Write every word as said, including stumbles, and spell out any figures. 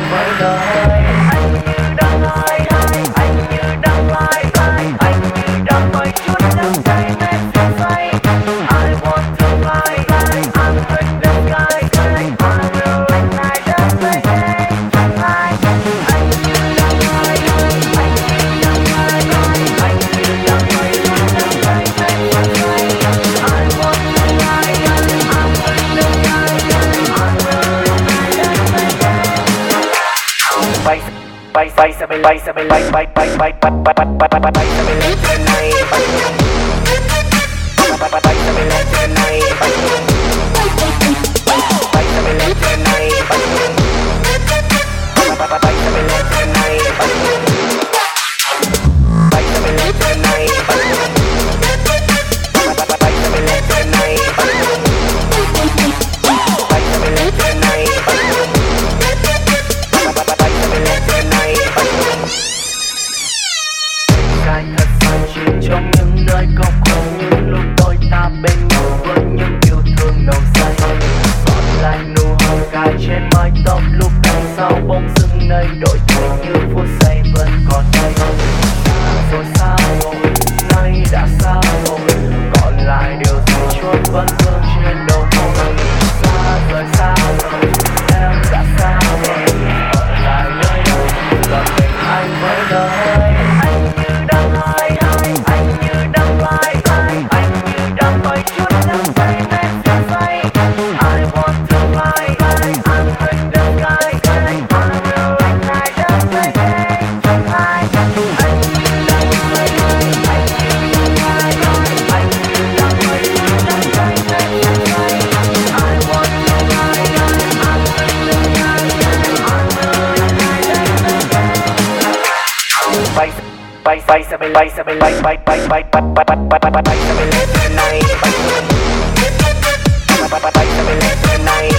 với đời. Anh như đang lái, anh như đang lái, anh như đang quay chút nắng say mê say say. I want to fly, I'm in the sky, I will ignite the flame. Anh như đang lái, anh như đang lái, anh như đang quay chút nắng say mê say say. I want to fly, I'm in the sky, I will ignite the flame. Bay bay bay sa bay bay sa bay bay bay bay bay bay bay bay bay bay bay sa bay lên trên này bay bay bay bay sa bay lên trên này bay bay sa bay lên trên này bay bay bay bay sa bay lên trên này bay bay sa bay lên trên này bay bay bay bay sa bay lên trên này bay bay sa bay lên trên này bay Sky thật xa chìm trong những nơi góc khuất, những lúc đôi ta bên nhau với những yêu thương nồng say. Còn lại nụ hôn cài trên mái tóc lúc đằng sau bóng dưng nơi đổi thay như phút giây vẫn còn đây. Xa rồi xa rồi, nay đã xa rồi, còn lại điều gì chốt vẫn vương trên đầu môi. Xa rồi xa rồi, em đã xa rồi, ở lại nơi đây là mình anh với đời. Anh như đang lái, anh như đang lái, anh như đang quay chút nắng say mê say say. I want to fly, I'm in the sky, I will ignite the flame. Anh như đang lái, anh như đang lái, anh như đang quay chút nắng say mê say say. I want to fly, I'm in the sky, I will ignite the flame. Bay bay bay sa bay bay sa bay bay bay bay bay bay bay bay bay bay sa bay lên trên này bay bay bay bay sa bay lên trên này